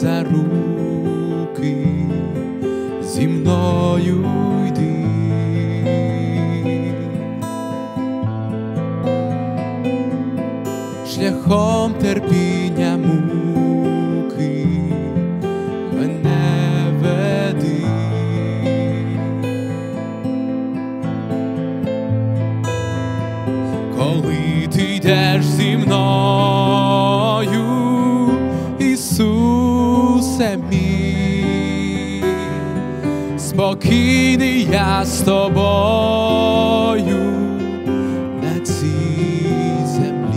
за руки, зі мною йди. Шляхом терпіння муки мене веди. Коли ти йдеш зі мною, Ісусе мій, спокійний я з тобою на цій землі.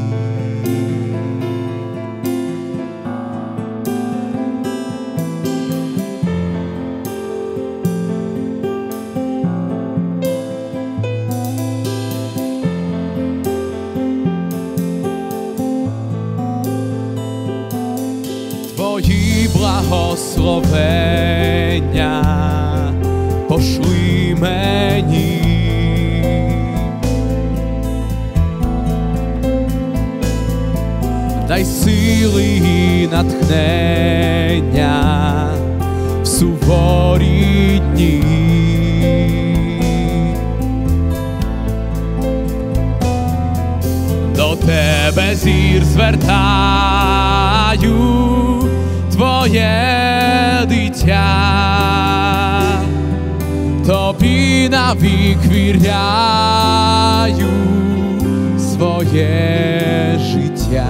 Твої благословення пошли мені, дай сили і натхнення в суворі дні. До тебе зір звертаю, Твоє дитя, тобі навік віряю своє життя.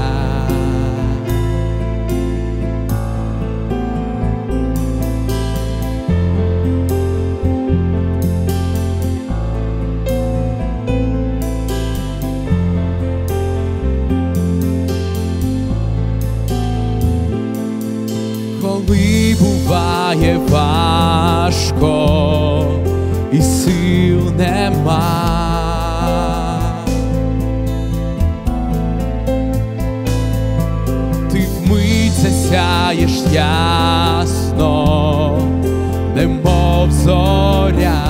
Коли буває важко і сил нема, ти вмить засяєш ясно, немов зоря.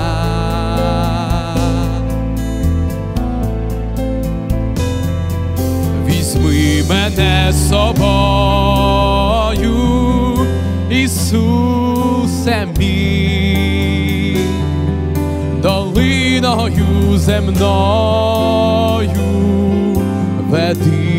Візьми мене з собою, Ісусе мій, долиною земною веди.